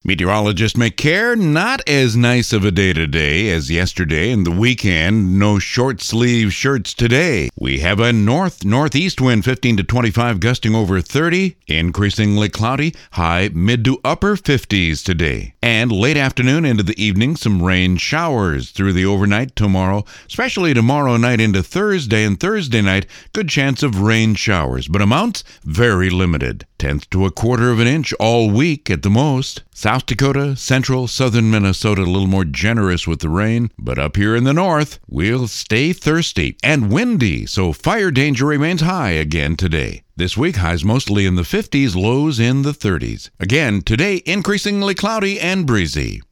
Meteorologists make care not as nice of a day today as yesterday and the weekend. No short sleeve shirts today. We have a northeast wind 15 to 25 gusting over 30, increasingly cloudy, high mid to upper 50s today. And late afternoon into the evening, some rain showers through the overnight tomorrow, especially tomorrow night into Thursday and Thursday night, good chance of rain showers, but amounts very limited. 1/10 to 1/4 of an inch all week at the most. South Dakota, central, southern Minnesota, a little more generous with the rain. But up here in the north, we'll stay thirsty and windy, so fire danger remains high again today. This week, highs mostly in the 50s, lows in the 30s. Again, today, increasingly cloudy and breezy.